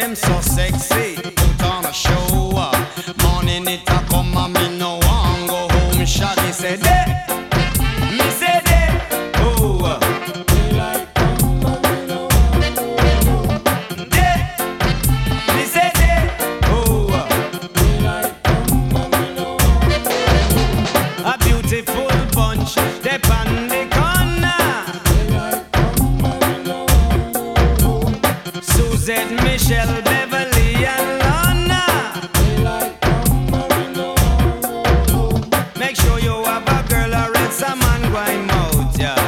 them so sexy, put on a show. Morning it a come and me no want go home. Shaggy said, me said, oh. A beautiful bunch, step on the corner. Suzette, Michelle, Beverly, and Lana. Make sure you have a girl or else a man going out, yeah.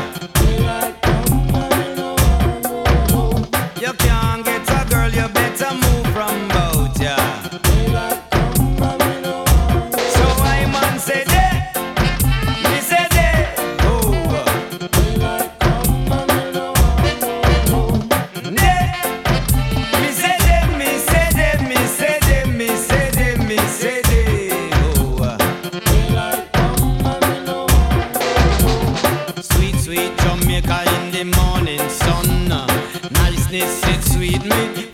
You can't get a girl, you better move from boat, yeah. So I man say that, me say that, oh. Me say that, me say that, me say that, me say that, me say that, oh. Sweet, sweet Jamaica in the morning sun. Niceness, it sweet me.